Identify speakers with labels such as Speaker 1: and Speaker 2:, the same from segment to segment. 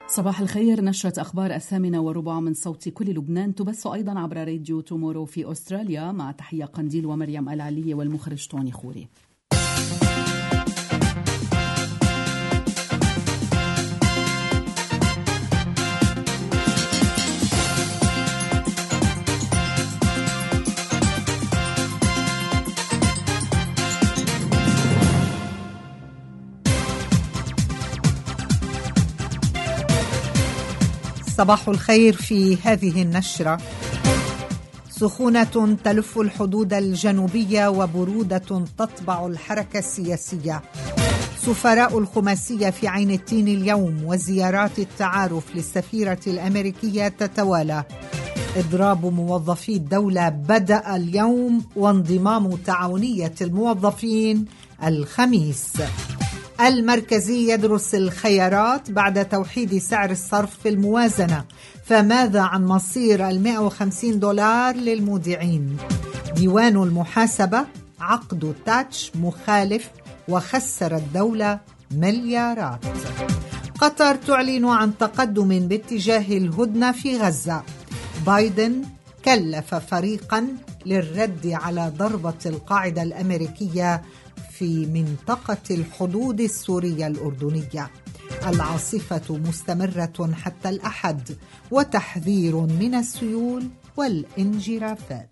Speaker 1: صباح الخير. نشرة أخبار 8:15 من صوت كل لبنان تبث أيضا عبر راديو تومورو في أستراليا، مع تحية قنديل ومريم العلي والمخرج توني خوري.
Speaker 2: صباح الخير. في هذه النشرة: سخونة تلف الحدود الجنوبية وبرودة تطبع الحركة السياسية. سفراء الخماسية في عين التين اليوم، وزيارات التعارف للسفيرة الأمريكية تتوالى. إضراب موظفي الدولة بدأ اليوم، وانضمام تعاونية الموظفين الخميس. المركزي يدرس الخيارات بعد توحيد سعر الصرف في الموازنة، فماذا عن مصير $150 للمودعين؟ ديوان المحاسبة: عقد تاتش مخالف وخسر الدولة مليارات. قطر تعلن عن تقدم باتجاه الهدنة في غزة. بايدن كلف فريقا للرد على ضربة القاعدة الأمريكية في منطقة الحدود السورية الأردنية. العاصفة مستمرة حتى الأحد، وتحذير من السيول والانجرافات.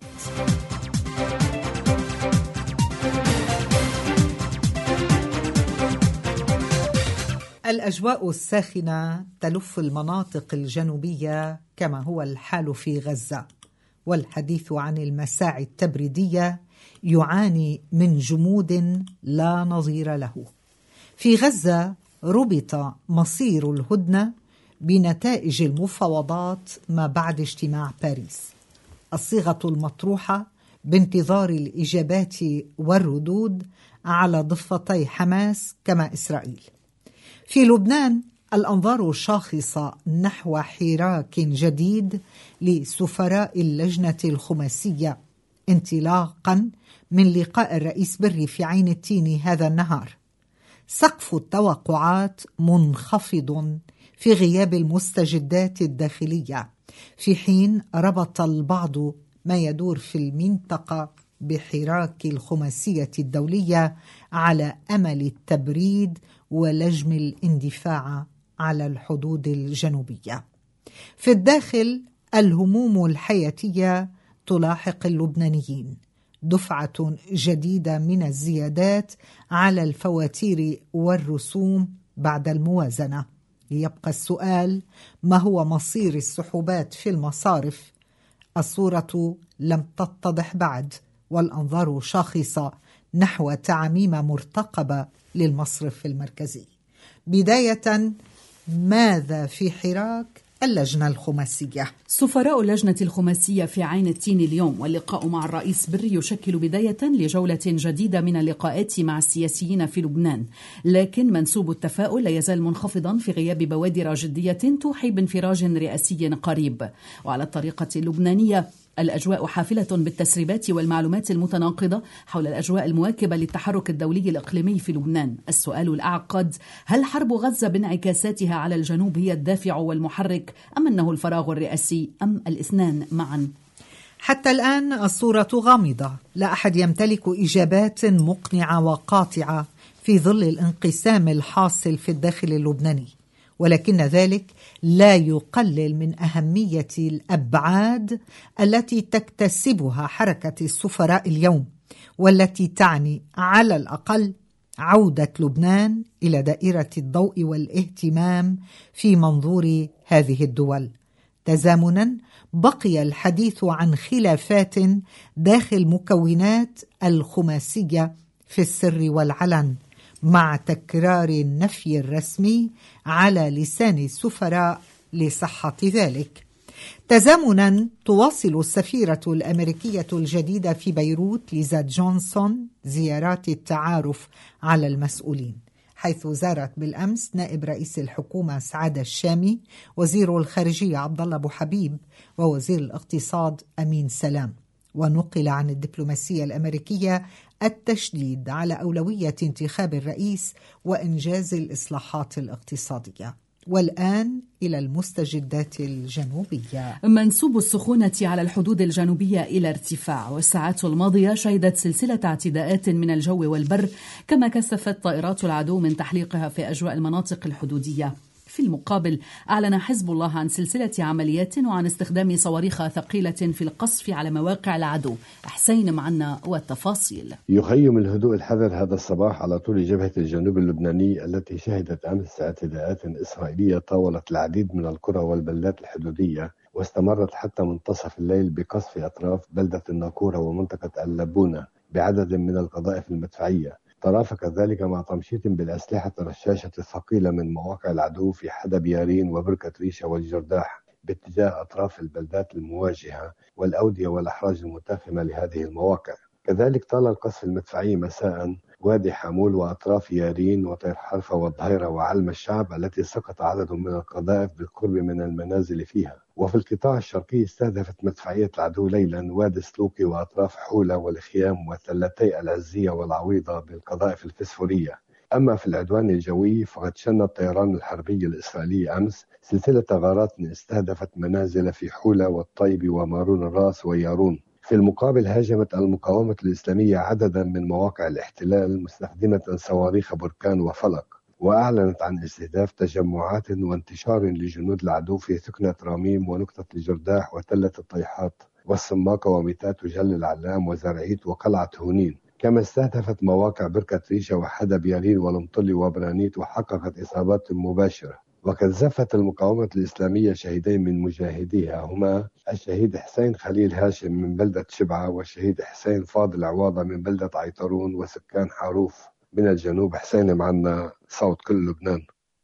Speaker 2: الأجواء الساخنة تلف المناطق الجنوبية كما هو الحال في غزة، والحديث عن المساعي التبريدية يعاني من جمود لا نظير له. في غزة ربط مصير الهدنة بنتائج المفاوضات ما بعد اجتماع باريس. الصيغة المطروحة بانتظار الإجابات والردود على ضفتي حماس كما إسرائيل. في لبنان الأنظار شاخصة نحو حراك جديد لسفراء اللجنة الخماسية، انطلاقا من لقاء الرئيس بري في عين التين هذا النهار. سقف التوقعات منخفض في غياب المستجدات الداخلية، في حين ربط البعض ما يدور في المنطقة بحراك الخماسية الدولية على أمل التبريد ولجم الاندفاع على الحدود الجنوبية. في الداخل الهموم الحياتية تلاحق اللبنانيين. دفعة جديدة من الزيادات على الفواتير والرسوم بعد الموازنة. يبقى السؤال: ما هو مصير السحوبات في المصارف؟ الصورة لم تتضح بعد، والأنظار شاخصة نحو تعميم مرتقبة للمصرف المركزي. بداية، ماذا في حراك اللجنة الخماسية؟
Speaker 1: سفراء اللجنة الخماسية في عين التين اليوم، واللقاء مع الرئيس بري يشكل بداية لجولة جديدة من اللقاءات مع السياسيين في لبنان، لكن منسوب التفاؤل لا يزال منخفضا في غياب بوادر جدية توحي بانفراج رئاسي قريب. وعلى الطريقة اللبنانية الأجواء حافلة بالتسريبات والمعلومات المتناقضة حول الأجواء المواكبة للتحرك الدولي الإقليمي في لبنان. السؤال الأعقد: هل حرب غزة بانعكاساتها على الجنوب هي الدافع والمحرك، أم أنه الفراغ الرئاسي، أم الاثنان معا؟
Speaker 2: حتى الآن الصورة غامضة، لا أحد يمتلك إجابات مقنعة وقاطعة في ظل الانقسام الحاصل في الداخل اللبناني، ولكن ذلك لا يقلل من أهمية الأبعاد التي تكتسبها حركة السفراء اليوم، والتي تعني على الأقل عودة لبنان إلى دائرة الضوء والاهتمام في منظور هذه الدول. تزامنا بقي الحديث عن خلافات داخل مكونات الخماسية في السر والعلن، مع تكرار النفي الرسمي على لسان السفراء لصحة ذلك. تزامنا تواصل السفيرة الأمريكية الجديدة في بيروت ليزا جونسون زيارات التعارف على المسؤولين، حيث زارت بالأمس نائب رئيس الحكومة سعادة الشامي، وزير الخارجية عبد الله أبو حبيب، ووزير الاقتصاد أمين سلام. ونقل عن الدبلوماسية الأمريكية التشديد على أولوية انتخاب الرئيس وإنجاز الإصلاحات الاقتصادية. والآن إلى المستجدات الجنوبية.
Speaker 1: منسوب السخونة على الحدود الجنوبية إلى ارتفاع، والساعات الماضية شهدت سلسلة اعتداءات من الجو والبر، كما كثفت طائرات العدو من تحليقها في أجواء المناطق الحدودية. في المقابل أعلن حزب الله عن سلسلة عمليات وعن استخدام صواريخ ثقيلة في القصف على مواقع العدو. حسين معنا والتفاصيل.
Speaker 3: يخيم الهدوء الحذر هذا الصباح على طول جبهة الجنوب اللبناني التي شهدت أمس اعتداءات إسرائيلية طاولت العديد من القرى والبلدات الحدودية، واستمرت حتى منتصف الليل بقصف أطراف بلدة الناقورة ومنطقة اللبونة بعدد من القذائف المدفعية. ترافق ذلك مع تمشيط بالأسلحة الرشاشة الثقيلة من مواقع العدو في حدب يارين وبركة ريشة والجرداح باتجاه أطراف البلدات المواجهة والأودية والأحراج المتاخمة لهذه المواقع. كذلك طال القصف المدفعي مساء وادي حمول وأطراف يارين وطير حرفة والظهيرة وعلم الشعب التي سقط عدد من القذائف بالقرب من المنازل فيها. وفي القطاع الشرقي استهدفت مدفعية العدو ليلا وادي سلوكي وأطراف حولة والخيام وثلتي العزية والعويضة بالقذائف الفسفورية. أما في العدوان الجوي فقد شن الطيران الحربي الإسرائيلي أمس سلسلة غارات استهدفت منازل في حولة والطيب ومارون الراس ويارون. في المقابل هاجمت المقاومة الإسلامية عددا من مواقع الاحتلال مستخدمة صواريخ بركان وفلق، وأعلنت عن استهداف تجمعات وانتشار لجنود العدو في ثكنة راميم ونقطة الجرداح وتلة الطيحات والصماقة وميتات وجل العلام وزرعيت وقلعة هونين. كما استهدفت مواقع بركة ريشة وحدب يارين والمطلي وبرانيت وحققت إصابات مباشرة. وقد زفت المقاومة الإسلامية شهيدين من مجاهديها هما الشهيد حسين خليل هاشم من بلدة شبعة والشهيد حسين فاضل عواضة من بلدة عيطرون وسكان حاروف من الجنوب. حسين معنا صوت كل لبنان.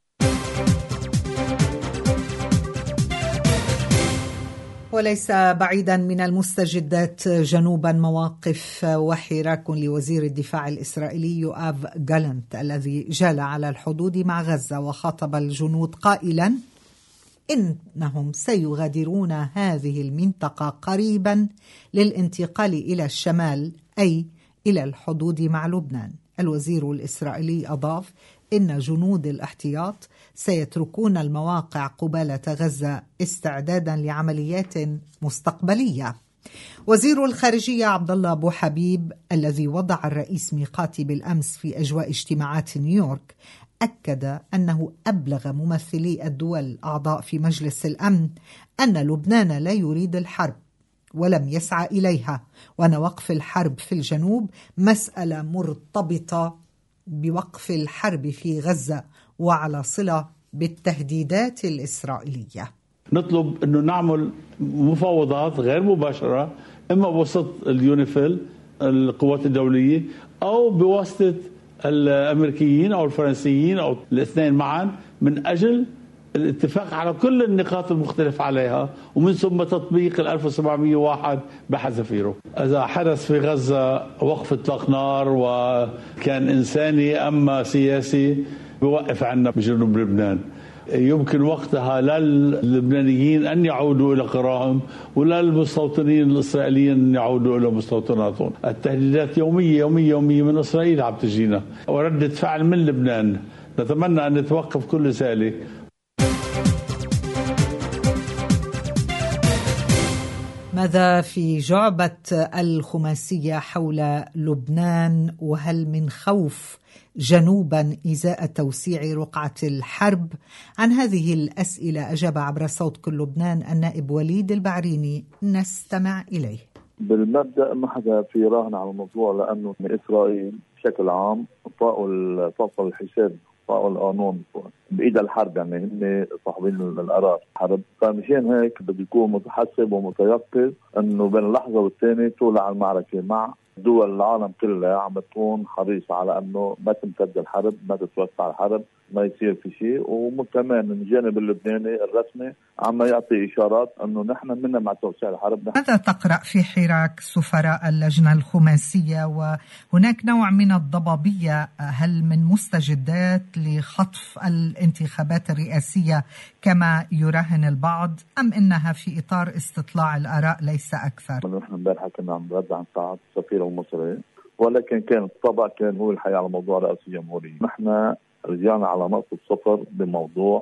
Speaker 2: وليس بعيدا من المستجدات جنوبا مواقف وحراك لوزير الدفاع الإسرائيلي يؤاف جالنت الذي جال على الحدود مع غزة وخاطب الجنود قائلا إنهم سيغادرون هذه المنطقة قريبا للانتقال إلى الشمال أي إلى الحدود مع لبنان. الوزير الإسرائيلي أضاف إن جنود الاحتياط سيتركون المواقع قبالة غزة استعدادا لعمليات مستقبلية. وزير الخارجية عبد الله أبو حبيب الذي وضع الرئيس ميقاتي بالأمس في أجواء اجتماعات نيويورك أكد أنه أبلغ ممثلي الدول أعضاء في مجلس الأمن أن لبنان لا يريد الحرب ولم يسعى إليها، وأن وقف الحرب في الجنوب مسألة مرتبطة بوقف الحرب في غزة وعلى صلة بالتهديدات الإسرائيلية.
Speaker 4: نطلب أنه نعمل مفاوضات غير مباشرة إما بواسطة اليونيفيل القوات الدولية أو بواسطة الأمريكيين أو الفرنسيين أو الاثنين معا من أجل الاتفاق على كل النقاط المختلف عليها ومن ثم تطبيق 1701 بحذافيره. إذا حدث في غزة وقف إطلاق نار وكان إنساني أما سياسي بوقف عنا بجنوب لبنان، يمكن وقتها لا اللبنانيين أن يعودوا إلى قراهم ولا المستوطنين الإسرائيليين أن يعودوا إلى مستوطناتهم. التهديدات يومية من إسرائيل عم تجينا وردة فعل من لبنان. نتمنى أن نتوقف كل ذلك.
Speaker 2: ماذا في جعبة الخماسية حول لبنان، وهل من خوف جنوبا إزاء توسيع رقعة الحرب؟ عن هذه الأسئلة أجاب عبر صوت كل لبنان النائب وليد البعريني، نستمع إليه.
Speaker 5: بالمبدأ ما حدا في راهن على الموضوع، لأنه إسرائيل بشكل عام طاقوا الحساب طاقوا القانون بإيد الحرب، يعني هم صاحبين القرار حرب. فمشان هيك بده يكون متحسب ومتيقظ انه بين لحظه والثانيه تولع المعركه مع دول العالم كلها عم تكون حريصه على انه ما تمتد الحرب، ما تتوسع الحرب، ما يصير في شيء. وكمان من الجانب اللبناني الرسمي عم يعطي اشارات انه نحن منا مع توسيع الحرب.
Speaker 2: ماذا تقرأ في حراك سفراء اللجنه الخماسيه؟ وهناك نوع من الضبابيه، هل من مستجدات لخطف الانتخابات الرئاسيه كما يراهن البعض، ام انها في اطار استطلاع الاراء ليس اكثر؟
Speaker 5: نحن امبارح كنا عم نرد عن ساعه السفير المصري، ولكن كان الطبع كان هو الحقيقه على موضوع رئاسه الجمهوريه. نحن رجعنا على نقطه صفر بموضوع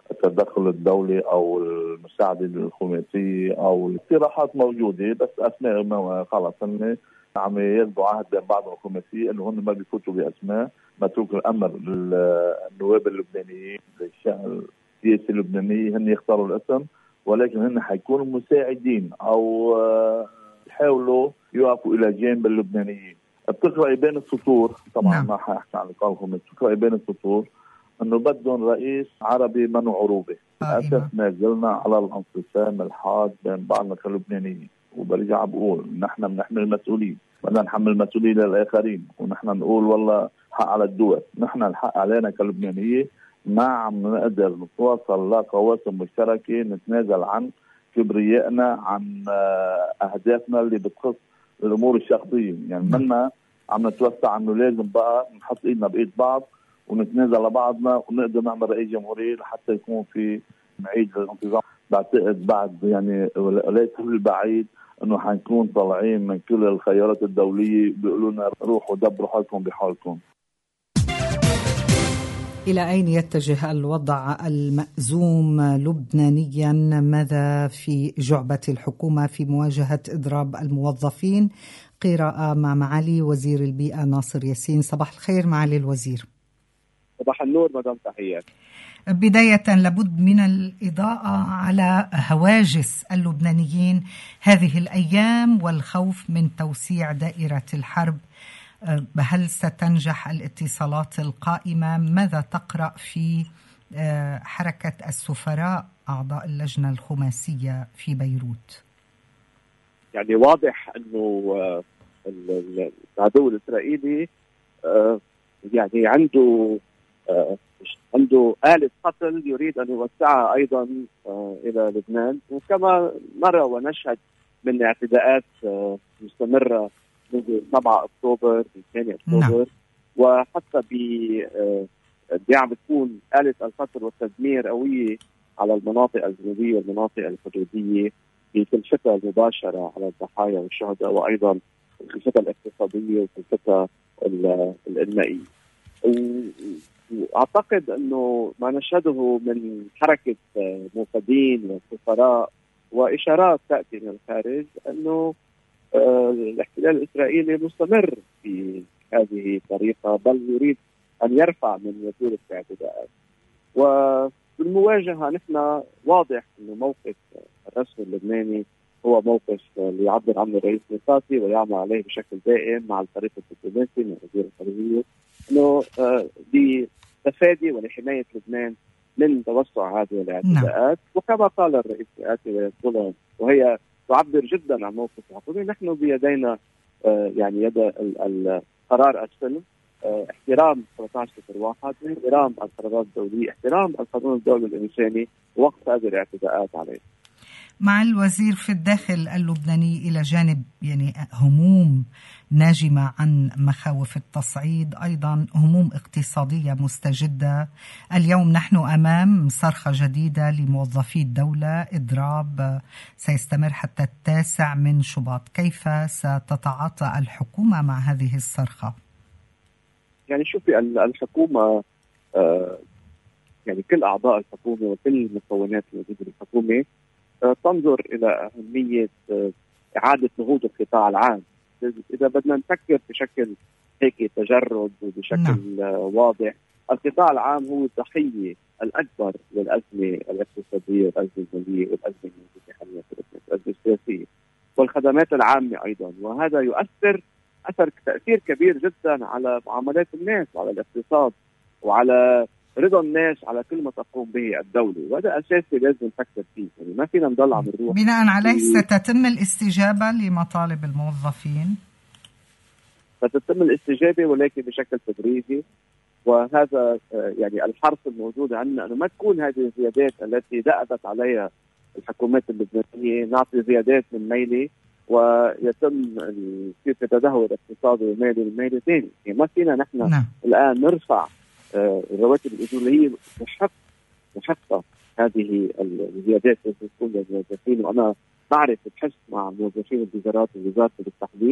Speaker 5: التدخل الدولي أو المساعدة الخماسية أو الاقتراحات موجودة، بس أسماء خلص إن عم يلقوا عهد بين بعض الخماسية إنه هم ما بيفوتوا بأسماء، متروك الأمر للنواب اللبنانيين للشأن السياسي اللبناني هن يختاروا الاسم، ولكن هن حيكونوا مساعدين أو يحاولوا يقفوا إلى جانب اللبنانيين. بتقرأي بين السطور طبعا ما حيحكي عن القوم، بتقرأي بين السطور انه بدهم رئيس عربي منو عروبي. للاسف ما زلنا على الانقسام الحاد بين بعضنا كلبنانيين، وبرجع بقول نحن بنحمل المسؤوليه، بدنا نحمل المسؤوليه للاخرين، ونحن نقول والله حق على الدول، نحن الحق علينا كلبنانيه. ما عم نقدر نتواصل لقواسم مشتركه نتنازل عن كبريائنا، عن اهدافنا اللي بتخص الامور الشخصيه، يعني منا عم نتوسع انه لازم بقى نحط ايدنا بايد بعض ونتنازل لبعضنا ونقدر نعمل رئيس جمهورية لحتى يكون في معيد للانتظام. بعتقد بعد يعني ليس بالبعيد انه حنكون طالعين من كل الخيارات الدولية بيقولوا لنا روحوا دبروا حالكم بحالكم.
Speaker 2: إلى أين يتجه الوضع المأزوم لبنانيا؟ ماذا في جعبة الحكومة في مواجهة إضراب الموظفين؟ قراءة مع معالي وزير البيئة ناصر ياسين. صباح الخير معالي الوزير.
Speaker 6: صباح النور مدام تحيات.
Speaker 2: بداية لابد من الإضاءة على هواجس اللبنانيين هذه الأيام والخوف من توسيع دائرة الحرب. هل ستنجح الاتصالات القائمة؟ ماذا تقرأ في حركة السفراء أعضاء اللجنة الخماسية في بيروت؟
Speaker 6: يعني واضح أنه العدو الإسرائيلي يعني عنده آلة قتل يريد أن يوسعها أيضا إلى لبنان، وكما نرى ونشهد من اعتداءات مستمرة منذ 7 أكتوبر 2 أكتوبر، وحتى عم تكون آلة القتل والتدمير قوية على المناطق الجنوبية والمناطق الحدودية بكلفتها المباشرة على الضحايا والشهداء، وأيضا كلفتها الاقتصادية وكلفتها الإنمائية. وأعتقد أنه ما نشهده من حركة موفدين وسفراء وإشارات تأتي من الخارج أنه الاحتلال الإسرائيلي مستمر في هذه الطريقة، بل يريد أن يرفع من وتيرة الاعتداءات. وبالمواجهة نحن واضح أنه موقف الرسم اللبناني هو موقف ليعبر عنه الرئيس ميقاتي ويعمل عليه بشكل دائم مع الفريق الدبلوماسي من وزير الخارجية، أنه لتفادي ولحماية لبنان من توسع هذه الاعتداءات. وكما قال الرئيس ميقاتي ويقول وهي تعبر جدا عن موقف الحكومي، نحن بيدينا يعني يد القرار السلم، احترام 1301، احترام القرارات الدولية، احترام القانون الدولي الإنساني وقت هذه الاعتداءات عليه.
Speaker 2: مع الوزير في الداخل اللبناني إلى جانب يعني هموم ناجمة عن مخاوف التصعيد، أيضا هموم اقتصادية مستجدة. اليوم نحن أمام صرخة جديدة لموظفي الدولة، إضراب سيستمر حتى 9 شباط. كيف ستتعاطى الحكومة مع هذه الصرخة؟
Speaker 6: يعني شوفي الحكومة يعني كل أعضاء الحكومة وكل مكونات الوجود الحكومي تنظر إلى أهمية إعادة نهوض القطاع العام. إذا بدنا نفكر بشكل هيك تجرد وبشكل واضح، القطاع العام هو الضحية الأكبر للأزمة الاقتصادية والأزمة المالية والأزمة المالية والأزمة السياسية والخدمات العامة أيضا، وهذا يؤثر تأثير كبير جدا على معاملات الناس وعلى الاقتصاد وعلى رضا الناس على كل ما تقوم به الدولة، وهذا أساسي لازم نفكر فيه. يعني ما فينا نضل عم نروح.
Speaker 2: بناء عليه ستتم الاستجابة لمطالب الموظفين؟
Speaker 6: ستتم الاستجابة ولكن بشكل تدريجي، وهذا يعني الحرص الموجود عندنا أنه ما تكون هذه الزيادات التي دأبت عليها الحكومات اللبنانية نعطي زيادات من ميلة ويتم كيف تدهور اقتصادي ومالي الميلة ثاني. يعني ما فينا نحن الآن نرفع الرواتب الأجورية محقة هذه الزيادات التي تكون للموظفين. وأنا بعرف بحس مع موظفين الوزارات والوزارة بالتحديد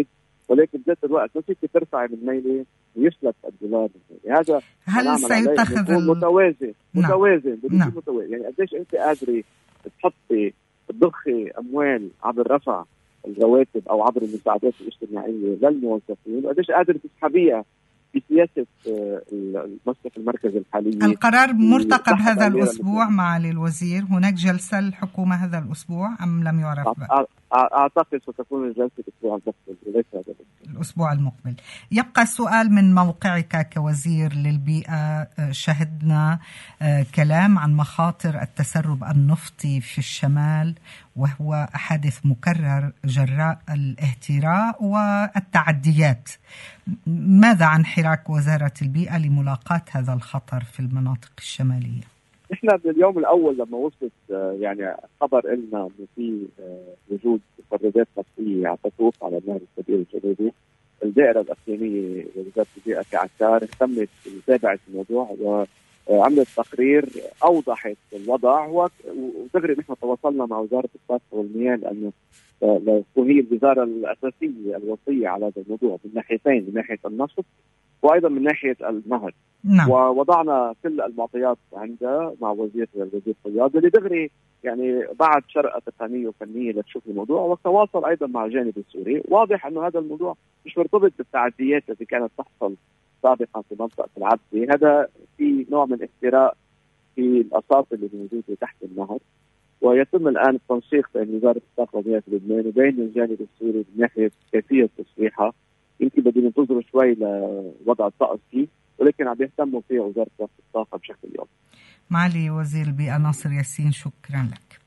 Speaker 6: ولكن بذات الوقت ما فيك ترفعي من ميلة ويسلك الدولار. هذا
Speaker 2: هل سيتخذ
Speaker 6: متوازن
Speaker 2: نعم.
Speaker 6: متوازن يعني قديش انت قادرة تحطي تضخي اموال عبر رفع الرواتب او عبر المساعدات الاجتماعيه للموظفين، وقديش قادرة تسحبيها في سياسه المصرف المركزي الحاليه.
Speaker 2: القرار مرتقب هذا الاسبوع معالي الوزير، هناك جلسه للحكومه هذا الاسبوع ام لم يعرف؟
Speaker 6: اعتقد ستكون الجلسه الاسبوع المقبل وليس هذا
Speaker 2: الاسبوع المقبل. يبقى السؤال من موقعك كوزير للبيئه، شهدنا كلام عن مخاطر التسرب النفطي في الشمال، وهو حادث مكرر جراء الاهتراء والتعديات. ماذا عن حراك وزارة البيئة لملاقاة هذا الخطر في المناطق الشمالية؟
Speaker 6: نحن باليوم الأول لما وصلت يعني خبر إلنا إنه في وجود مفردات نفطية على تطوف على النهر الكبير الجنوبي، الدائرة الإقليمية لوزارة البيئة كعكار اهتمت بمتابعة الموضوع وعملت تقرير أوضحت الوضع، ودغري نحن تواصلنا مع وزارة الطاقة والمياه لأنه تكون هي الوزارة الأساسية الوصية على هذا الموضوع من ناحيتين، من ناحية النفط وأيضا من ناحية النهر.
Speaker 2: نعم.
Speaker 6: ووضعنا كل المعطيات عندها مع الوزير فياض اللي دغري يعني بعد شرقة تقنية وفنية لتشوف الموضوع، والتواصل أيضا مع الجانب السوري. واضح أنه هذا الموضوع مش مرتبط بالتعديات التي كانت تحصل سابقا في منطقة العبسي، هذا في نوع من افتراء في الأساطيل اللي موجودة تحت النهر، ويتم الآن التنسيق بين وزارة الطاقة والمياه في لبنان وبين الجانب السوري من ناحية كيفية تصليحها. يمكن بدنا ننتظر شوي لوضع الطقس فيه، ولكن عم يهتموا فيه وزارة الطاقة بشكل يومي.
Speaker 2: معالي وزير البيئة ناصر ياسين، شكرا لك.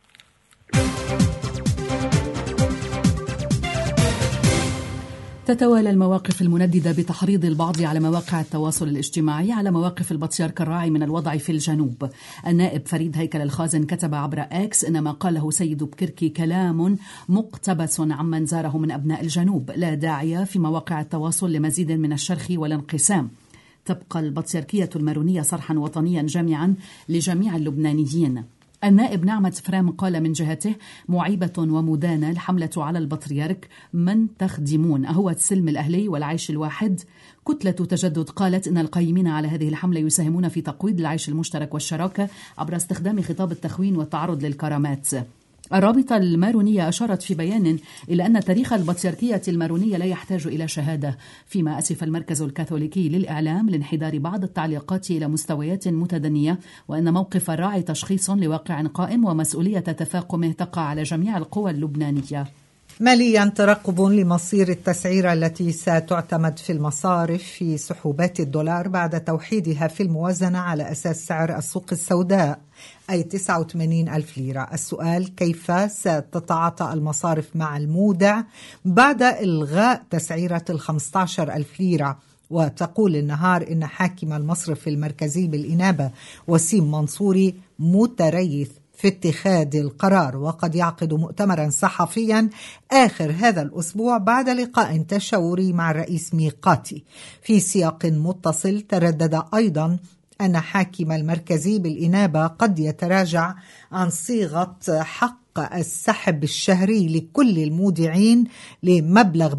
Speaker 1: تتوالى المواقف المنددة بتحريض البعض على مواقع التواصل الاجتماعي على مواقف البطيارك الراعي من الوضع في الجنوب. النائب فريد هيكل الخازن كتب عبر إكس إن ما قاله سيد بكركي كلام مقتبس عمن زاره من أبناء الجنوب، لا داعي في مواقع التواصل لمزيد من الشرخ والانقسام. تبقى البطياركية المارونية صرحا وطنيا جامعا لجميع اللبنانيين. النائب نعمة فرام قال من جهته: معيبة ومدانة الحملة على البطريرك، من تخدمون؟ أهو السلم الأهلي والعيش الواحد؟ كتلة تجدد قالت إن القائمين على هذه الحملة يساهمون في تقويض العيش المشترك والشراكة عبر استخدام خطاب التخوين والتعرض للكرامات. الرابطة المارونية أشارت في بيان إلى أن تاريخ البطريركية المارونية لا يحتاج إلى شهادة، فيما أسف المركز الكاثوليكي للإعلام لانحدار بعض التعليقات إلى مستويات متدنية، وأن موقف الراعي تشخيص لواقع قائم ومسؤولية تفاقمه تقع على جميع القوى اللبنانية.
Speaker 2: ماليا ترقب لمصير التسعيرة التي ستعتمد في المصارف في سحوبات الدولار بعد توحيدها في الموازنة على أساس سعر السوق السوداء، أي 89,000 ليرة. السؤال: كيف ستتعاطى المصارف مع المودع بعد إلغاء تسعيرة 15,000 ليرة؟ وتقول النهار إن حاكم المصرف المركزي بالإنابة وسيم منصوري متريث في اتخاذ القرار، وقد يعقد مؤتمرا صحفيا آخر هذا الأسبوع بعد لقاء تشاوري مع الرئيس ميقاتي. في سياق متصل تردد أيضا أن حاكم المركزي بالإنابة قد يتراجع عن صيغة حق السحب الشهري لكل المودعين لمبلغ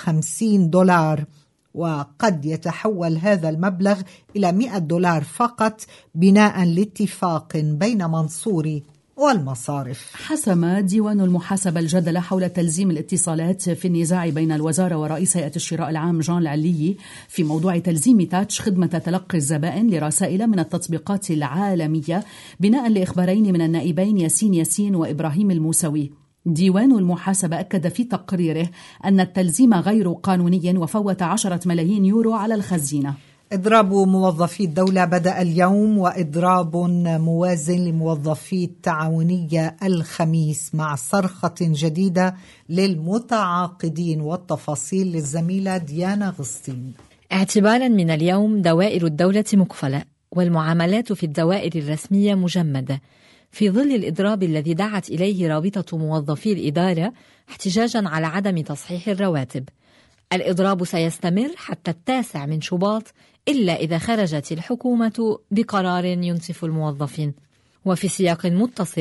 Speaker 2: $150، وقد يتحول هذا المبلغ إلى $100 فقط بناء لاتفاق بين منصوري والمصارف.
Speaker 1: حسم ديوان المحاسبة الجدل حول تلزيم الاتصالات في النزاع بين الوزارة ورئيس هيئة الشراء العام جان العلي في موضوع تلزيم تاتش خدمة تلقي الزبائن لرسائل من التطبيقات العالمية بناء لإخبارين من النائبين ياسين وإبراهيم الموسوي. ديوان المحاسبة أكد في تقريره أن التلزيم غير قانوني وفوت 10 ملايين يورو على الخزينة.
Speaker 2: إضراب موظفي الدولة بدأ اليوم، وإضراب موازن لموظفي التعاونية الخميس مع صرخة جديدة للمتعاقدين. والتفاصيل للزميلة ديانا غسطين.
Speaker 7: اعتبارا من اليوم دوائر الدولة مقفلة والمعاملات في الدوائر الرسمية مجمدة في ظل الإضراب الذي دعت إليه رابطة موظفي الإدارة احتجاجا على عدم تصحيح الرواتب. الإضراب سيستمر حتى 9 شباط إلا إذا خرجت الحكومة بقرار ينصف الموظفين. وفي سياق متصل،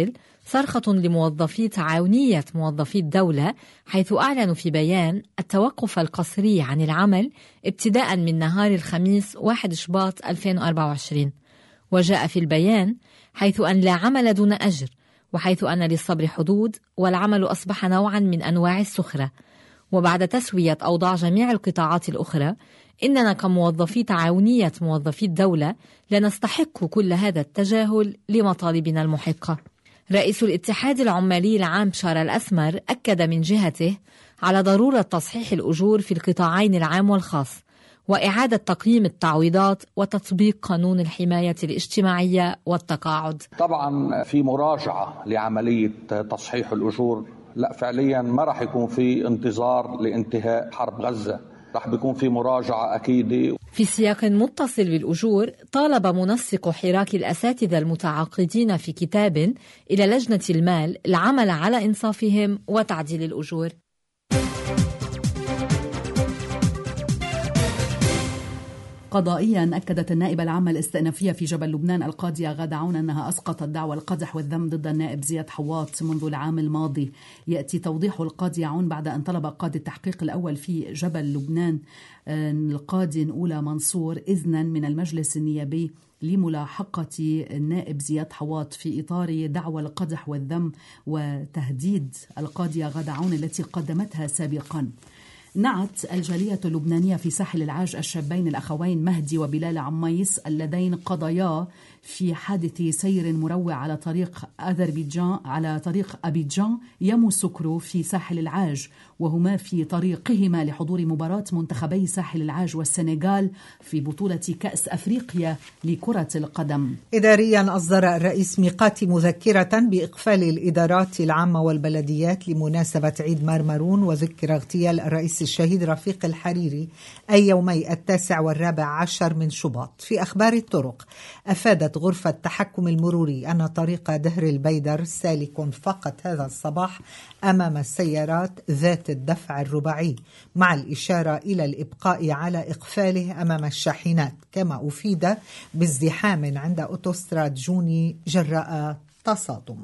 Speaker 7: صرخة لموظفي تعاونية موظفي الدولة، حيث أعلنوا في بيان التوقف القسري عن العمل ابتداء من نهار الخميس 1 شباط 2024. وجاء في البيان حيث أن لا عمل دون أجر، وحيث أن للصبر حدود، والعمل أصبح نوعا من أنواع السخرة. وبعد تسوية أوضاع جميع القطاعات الأخرى، إننا كموظفي تعاونية موظفي الدولة لا نستحق كل هذا التجاهل لمطالبنا المحقة. رئيس الاتحاد العمالي العام بشار الأسمر أكد من جهته على ضرورة تصحيح الأجور في القطاعين العام والخاص، وإعادة تقييم التعويضات، وتطبيق قانون الحماية الاجتماعية والتقاعد.
Speaker 8: طبعا في مراجعة لعملية تصحيح الأجور، لا فعليا ما راح يكون في انتظار لانتهاء حرب غزة، راح بيكون في مراجعة أكيدة.
Speaker 7: في سياق متصل بالأجور، طالب منسق حراك الأساتذة المتعاقدين في كتاب إلى لجنة المال العمل على إنصافهم وتعديل الأجور.
Speaker 1: قضائيا أكدت النائبة العامة الاستئنافية في جبل لبنان القاضية غادة عون أنها أسقطت دعوى القدح والذم ضد النائب زياد حواط منذ العام الماضي. يأتي توضيح القاضية عون بعد أن طلب قاضي التحقيق الأول في جبل لبنان القاضي أولى منصور إذنا من المجلس النيابي لملاحقة النائب زياد حواط في إطار دعوى القدح والذم وتهديد القاضية غادة عون التي قدمتها سابقا. نعت الجالية اللبنانية في ساحل العاج الشابين الأخوين مهدي وبلال عميس اللذين قضيا في حادث سير مروع على طريق أبيجان ياموسوكرو في ساحل العاج، وهما في طريقهما لحضور مباراة منتخبي ساحل العاج والسنغال في بطولة كأس أفريقيا لكرة القدم.
Speaker 2: إداريا أصدر الرئيس ميقاتي مذكرة بإقفال الإدارات العامة والبلديات لمناسبة عيد مارمرون وذكرى اغتيال الرئيس الشهيد رفيق الحريري أي يومي 9 و14 من شباط. في أخبار الطرق، أفادت غرفة التحكم المروري أن طريق دهر البيدر سالك فقط هذا الصباح أمام السيارات ذات الدفع الرباعي، مع الإشارة إلى الإبقاء على إقفاله أمام الشاحنات، كما أفيد بازدحام عند أوتوستراد جوني جراء تصادم.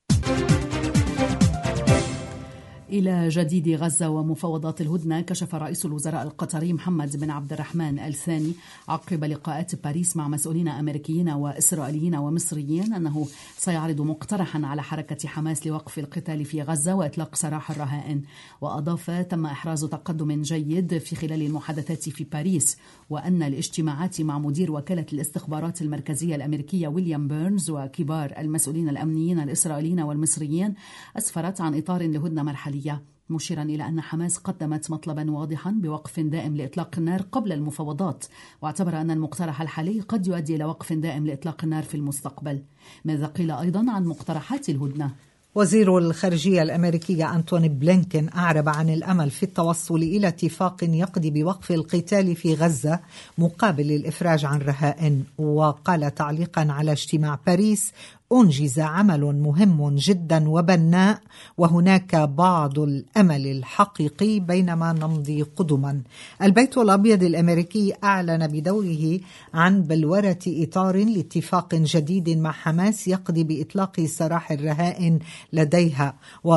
Speaker 1: إلى جديد غزة ومفاوضات الهدنة، كشف رئيس الوزراء القطري محمد بن عبد الرحمن الثاني عقب لقاءات باريس مع مسؤولين أمريكيين وإسرائيليين ومصريين أنه سيعرض مقترحا على حركة حماس لوقف القتال في غزة وإطلاق سراح الرهائن. وأضاف: تم إحراز تقدم جيد في خلال المحادثات في باريس، وأن الاجتماعات مع مدير وكالة الاستخبارات المركزية الأمريكية ويليام بيرنز وكبار المسؤولين الأمنيين الإسرائيليين والمصريين أسفرت عن إطار لهدنة مرحلية، مشيرا إلى أن حماس قدمت مطلبا واضحا بوقف دائم لإطلاق النار قبل المفاوضات، واعتبر أن المقترح الحالي قد يؤدي إلى وقف دائم لإطلاق النار في المستقبل. ماذا قيل أيضا عن مقترحات الهدنة؟
Speaker 2: وزير الخارجية الأمريكية أنتوني بلينكين أعرب عن الأمل في التوصل إلى اتفاق يقضي بوقف القتال في غزة مقابل الإفراج عن رهائن. وقال تعليقا على اجتماع باريس: أنجز عمل مهم جدا وبناء، وهناك بعض الأمل الحقيقي بينما نمضي قدما. البيت الأبيض الأمريكي أعلن بدوره عن بلورة إطار لاتفاق جديد مع حماس يقضي بإطلاق سراح الرهائن لديها.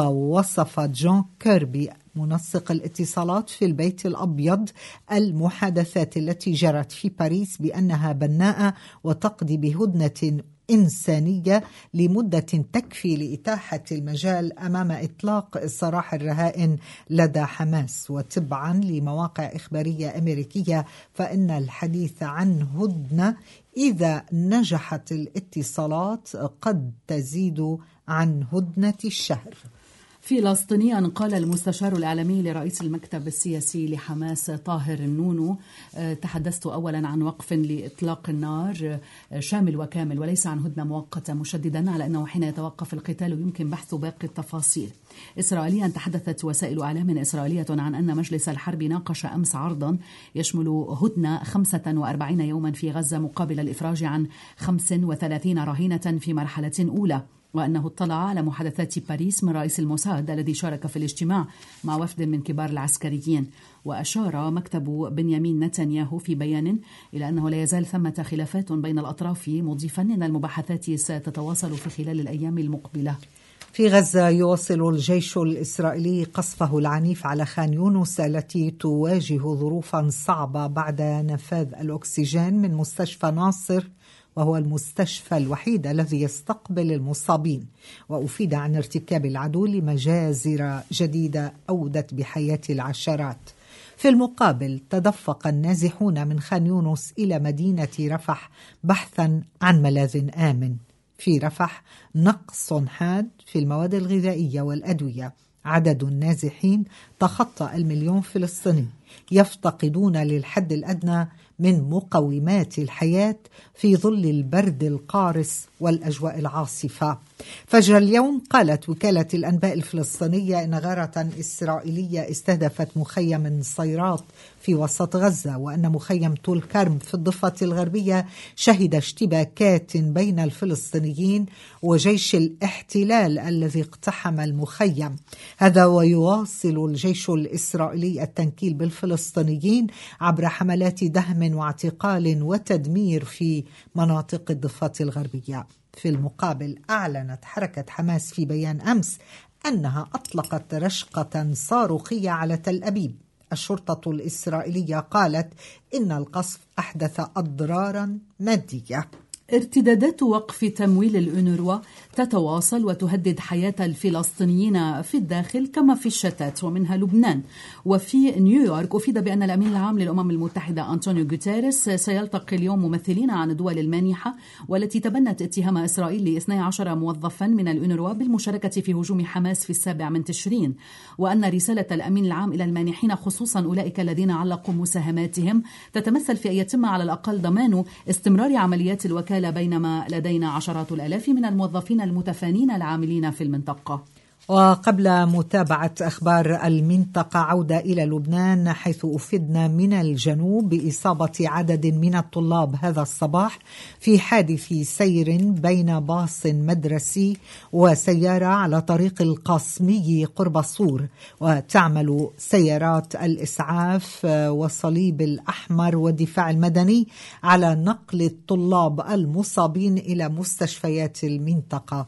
Speaker 2: ووصف جون كيربي منسق الاتصالات في البيت الأبيض المحادثات التي جرت في باريس بأنها بناءة وتقضي بهدنة إنسانية لمدة تكفي لإتاحة المجال أمام إطلاق سراح الرهائن لدى حماس. وتبعا لمواقع إخبارية أمريكية، فإن الحديث عن هدنة إذا نجحت الاتصالات قد تزيد عن هدنة الشهر.
Speaker 1: فلسطينيا، قال المستشار الإعلامي لرئيس المكتب السياسي لحماس طاهر النونو: تحدثت أولا عن وقف لإطلاق النار شامل وكامل وليس عن هدنة مؤقتة، مشددا على أنه حين يتوقف القتال يمكن بحث باقي التفاصيل. إسرائيليا، تحدثت وسائل إعلام إسرائيلية عن أن مجلس الحرب ناقش أمس عرضا يشمل هدنة 45 يوما في غزة مقابل الإفراج عن 35 رهينة في مرحلة أولى، وأنه اطلع على محادثات باريس من رئيس الموساد الذي شارك في الاجتماع مع وفد من كبار العسكريين. وأشار مكتب بنيامين نتنياهو في بيان إلى أنه لا يزال ثمة خلافات بين الأطراف، مضيفا أن المباحثات ستتواصل في خلال الأيام المقبلة.
Speaker 2: في غزة يواصل الجيش الإسرائيلي قصفه العنيف على خان يونس التي تواجه ظروفا صعبة بعد نفاذ الأكسجين من مستشفى ناصر، وهو المستشفى الوحيد الذي يستقبل المصابين. وأفيد عن ارتكاب العدو لمجازر جديدة أودت بحياة العشرات. في المقابل تدفق النازحون من خان يونس إلى مدينة رفح بحثا عن ملاذ آمن. في رفح نقص حاد في المواد الغذائية والأدوية. عدد النازحين تخطى 1,000,000 فلسطيني يفتقدون للحد الأدنى من مقومات الحياة في ظل البرد القارس والأجواء العاصفة. فجر اليوم قالت وكالة الأنباء الفلسطينية إن غارة إسرائيلية استهدفت مخيم صيرات في وسط غزة، وأن مخيم طول كرم في الضفة الغربية شهد اشتباكات بين الفلسطينيين وجيش الاحتلال الذي اقتحم المخيم. هذا ويواصل الجيش الإسرائيلي التنكيل بالفلسطينيين عبر حملات دهم واعتقال وتدمير في مناطق الضفة الغربية. في المقابل أعلنت حركة حماس في بيان أمس أنها أطلقت رشقة صاروخية على تل أبيب. الشرطة الإسرائيلية قالت إن القصف أحدث أضرارا مادية.
Speaker 1: ارتدادات وقف تمويل الأونروا تتواصل وتهدد حياة الفلسطينيين في الداخل كما في الشتات ومنها لبنان. وفي نيويورك أفيد بأن الأمين العام للأمم المتحدة أنطونيو غوتيريس سيلتقي اليوم ممثلين عن الدول المانحة والتي تبنت اتهام إسرائيل ل12 موظفا من الأونروا بالمشاركة في هجوم حماس في 7 تشرين، وأن رسالة الأمين العام إلى المانحين خصوصا أولئك الذين علقوا مساهماتهم تتمثل في أن يتم على الأقل ضمان استمرار عمليات الوكالة بينما لدينا عشرات الآلاف من الموظفين المتفانين العاملين في المنطقة.
Speaker 2: وقبل متابعة أخبار المنطقة عودة إلى لبنان، حيث أفدنا من الجنوب بإصابة عدد من الطلاب هذا الصباح في حادث سير بين باص مدرسي وسيارة على طريق القاسمي قرب الصور. وتعمل سيارات الإسعاف والصليب الأحمر والدفاع المدني على نقل الطلاب المصابين إلى مستشفيات المنطقة.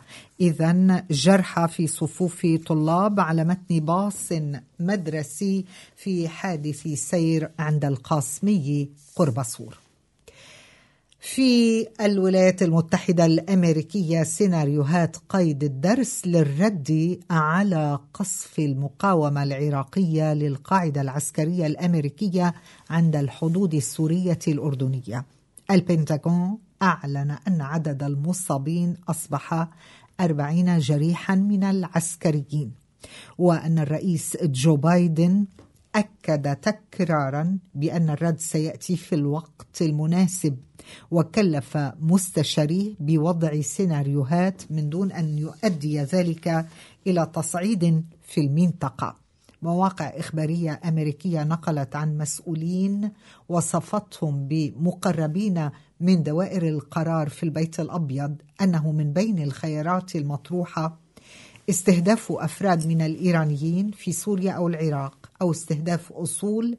Speaker 2: إذن جرحى في صفوف طلاب على متن باص مدرسي في حادث سير عند القاسمي قرب صور. في الولايات المتحدة الأمريكية سيناريوهات قيد الدرس للرد على قصف المقاومة العراقية للقاعدة العسكرية الأمريكية عند الحدود السورية الأردنية. البنتاغون أعلن أن عدد المصابين أصبح 40 جريحا من العسكريين، وأن الرئيس جو بايدن أكد تكرارا بأن الرد سيأتي في الوقت المناسب، وكلف مستشاريه بوضع سيناريوهات من دون أن يؤدي ذلك إلى تصعيد في المنطقة. مواقع إخبارية أمريكية نقلت عن مسؤولين وصفتهم بمقربين من دوائر القرار في البيت الأبيض أنه من بين الخيارات المطروحة استهداف أفراد من الإيرانيين في سوريا أو العراق، أو استهداف أصول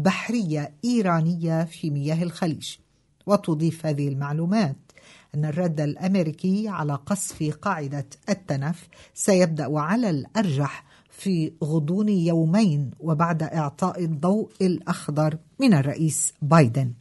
Speaker 2: بحرية إيرانية في مياه الخليج. وتضيف هذه المعلومات أن الرد الأمريكي على قصف قاعدة التنف سيبدأ على الأرجح في غضون يومين وبعد إعطاء الضوء الأخضر من الرئيس بايدن.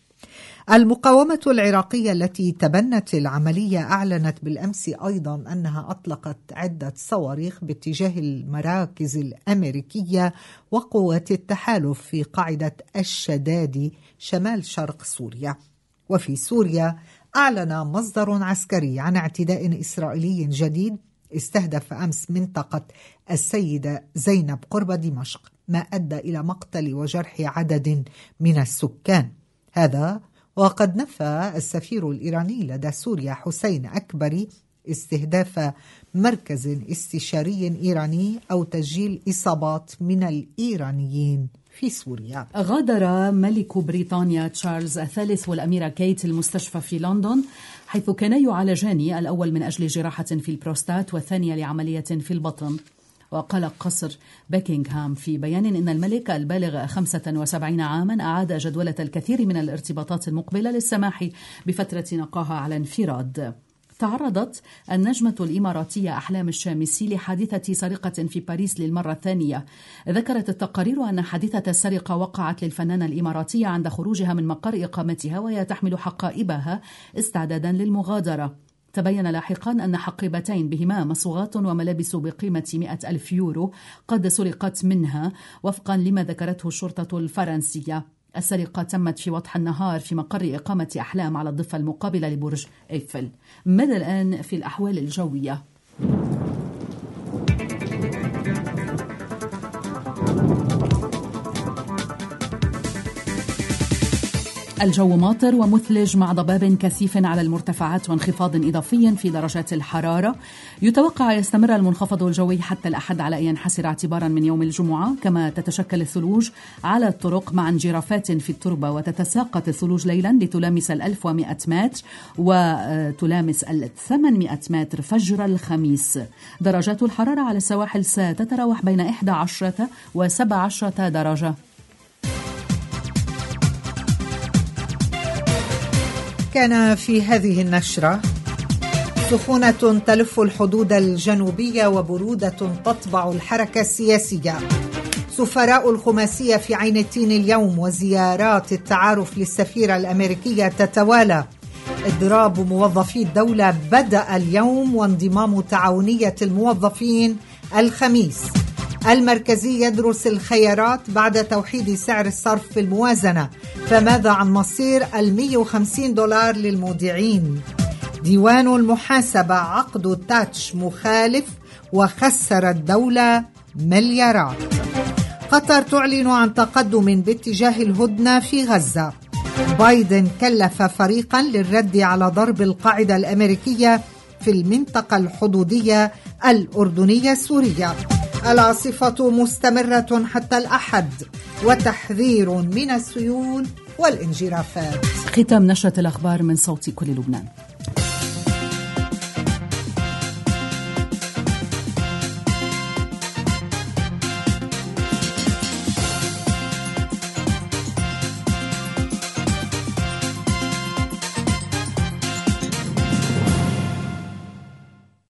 Speaker 2: المقاومة العراقية التي تبنت العملية أعلنت بالأمس أيضا أنها أطلقت عدة صواريخ باتجاه المراكز الأمريكية وقوات التحالف في قاعدة الشدادي شمال شرق سوريا. وفي سوريا أعلن مصدر عسكري عن اعتداء إسرائيلي جديد استهدف أمس منطقة السيدة زينب قرب دمشق، ما أدى إلى مقتل وجرح عدد من السكان. هذا وقد نفى السفير الإيراني لدى سوريا حسين أكبري استهداف مركز استشاري إيراني أو تسجيل إصابات من الإيرانيين في سوريا.
Speaker 1: غادر ملك بريطانيا تشارلز الثالث والأميرة كيت المستشفى في لندن، حيث كانا يعالجان، الأول من أجل جراحة في البروستات والثانية لعملية في البطن. وقال قصر بكينغهام في بيان إن الملك البالغ 75 عاما أعاد جدولة الكثير من الارتباطات المقبلة للسماح بفترة نقاهة على انفراد. تعرضت النجمة الإماراتية أحلام الشامسي لحادثة سرقة في باريس للمرة الثانية. ذكرت التقارير أن حادثة السرقة وقعت للفنانة الإماراتية عند خروجها من مقر إقامتها وهي تحمل حقائبها استعدادا للمغادرة. تبين لاحقا أن حقيبتين بهما مصوغات وملابس بقيمة 100,000 يورو قد سرقت منها وفقا لما ذكرته الشرطة الفرنسية. السرقة تمت في وضح النهار في مقر إقامة أحلام على الضفة المقابلة لبرج إيفل. ماذا الآن في الأحوال الجوية؟ الجو ماطر ومثلج مع ضباب كثيف على المرتفعات وانخفاض إضافي في درجات الحرارة. يتوقع يستمر المنخفض الجوي حتى الأحد على أن ينحسر اعتبارا من يوم الجمعة، كما تتشكل الثلوج على الطرق مع انجرافات في التربة، وتتساقط الثلوج ليلا لتلامس 1100 متر وتلامس 800 متر فجر الخميس. درجات الحرارة على السواحل ستتراوح بين 11 و17 درجة.
Speaker 2: كان في هذه النشرة: سخونة تلف الحدود الجنوبية وبرودة تطبع الحركة السياسية. سفراء الخماسية في عين التين اليوم، وزيارات التعارف للسفيرة الأمريكية تتوالى. إضراب موظفي الدولة بدأ اليوم وانضمام تعاونية الموظفين الخميس. المركزي يدرس الخيارات بعد توحيد سعر الصرف في الموازنة، فماذا عن مصير 150 دولار للمودعين؟ ديوان المحاسبة عقد تاتش مخالف وخسر الدولة مليارات. قطر تعلن عن تقدم باتجاه الهدنة في غزة. بايدن كلف فريقا للرد على ضرب القاعدة الأمريكية في المنطقة الحدودية الأردنية السورية. العاصفة مستمرة حتى الأحد وتحذير من السيول والانجرافات.
Speaker 1: ختام نشرة الأخبار من صوت كل لبنان.